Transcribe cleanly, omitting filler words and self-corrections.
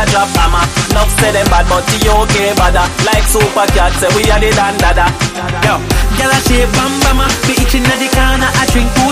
a drop hammer. Enough say them bad, but the okay badder. Like super cat, say we are the dandada. Yo, girl a shape bam bama, be itching at the corner, I drink